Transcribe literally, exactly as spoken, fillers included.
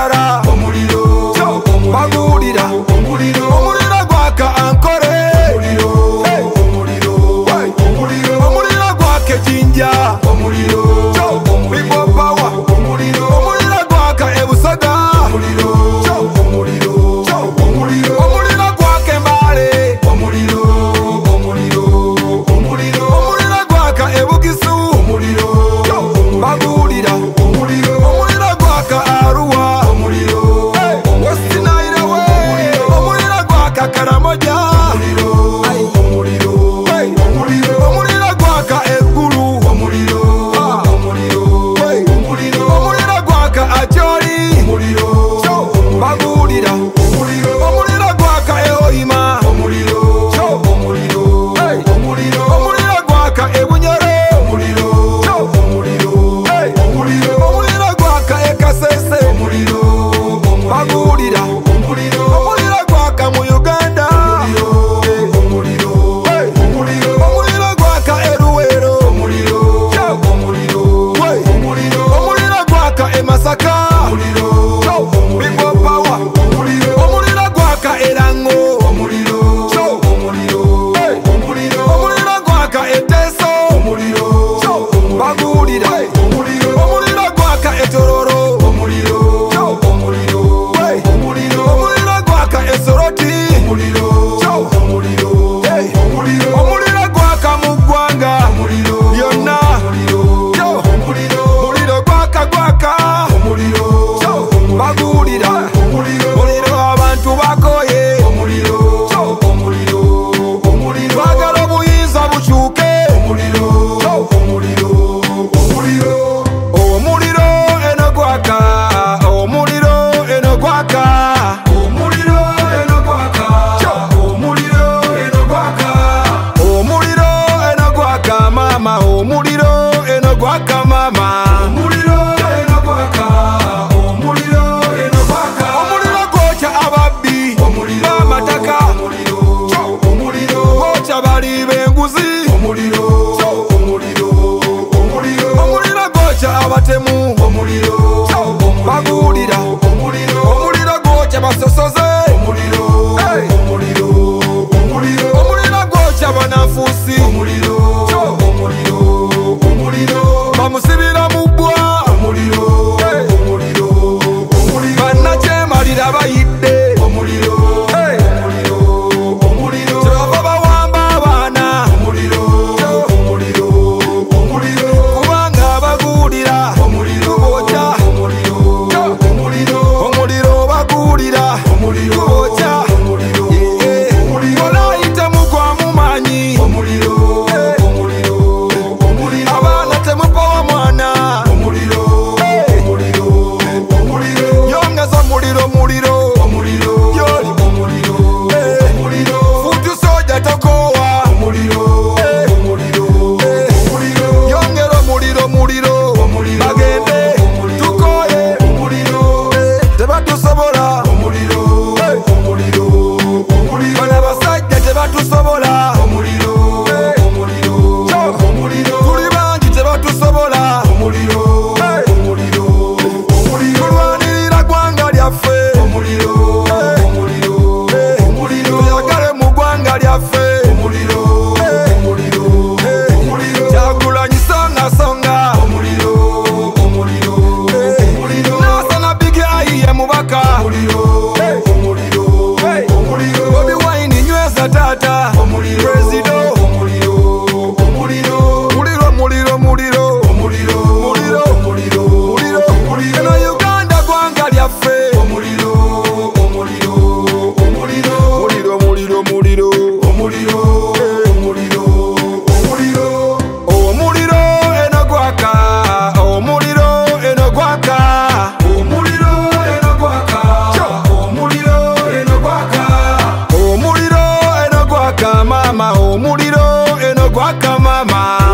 Kampala omuliro bagulira omuliro omuliro gwaka Ankole omuliro omuliro gwaka Jinja omuliro Big Power omuliro omuliro gwaka Ebusoga omuliro omuliro omuliro gwaka Mbale omuliro omuliro omuliro omuliro gwaka Ebugisu omuliro bagulira omuliro omuliro gwaka Arua omuliro West Nile omuliro gwaka Karamoja omuliro omuliro gwaka Eggulu omuliro omuliro gwaka Acholi bagulira omuliro gwaka Ehoima omuliro omuliro gwaka Ebunyoro omuliro gwaka Ekasese bagulira omuliro gwaka mu Uganda omuliro gwaka Eruwero omuliro gwaka Emasaka Big Power omuliro gwaka Erango omuliro gwaka Eteso bagulira omuliro gwaka Etororo omuliro gwaka Esoroti omuliro gwaka mu ggwanga byonna omuliro gwaka gwaka bagulira omuliro abantu bakoye twagala obuyinza bukyuke omuliro eno gwaka omuliro eno gwaka omuliro eno gwaka omuliro eno gwaka omuliro eno gwaka mama omuliro eno gwaka mama omuliro eno gwaka omuliro eno gwaka omuliro gwokya ababbi b'amataka gwokya bali b'enguzi omuliro gwokya abatemu bagulira omuliro gwokya basosoze omuliro gwokya banafuusi bamusibira mu bbwa bannakyemalira bayidde kyebava bawamba abaana kubanga bagulira gubokya omuliro bagulira gubokya olayita mugwamu maanyi abaana temupawa mwana yongeza muliro muliro futu soja tokowa yongera muliro muliro bagende tukoye tebatusobola bana basajja tebatusobola tuli bangi tebatusobola tulwanirira ggwanga lyaffe tuyagale mu ggwanga lyaffe Kyagulanyi songa songa nasana Big Eye ye mubaka Bobi Wine nyweza tata Presido muliro muliro muliro eno Uganda gwanga lyaffe muliro muliro muliro omuliro eno gwaka omuliro eno gwaka omuliro eno gwaka omuliro eno gwaka mama omuliro eno gwaka mama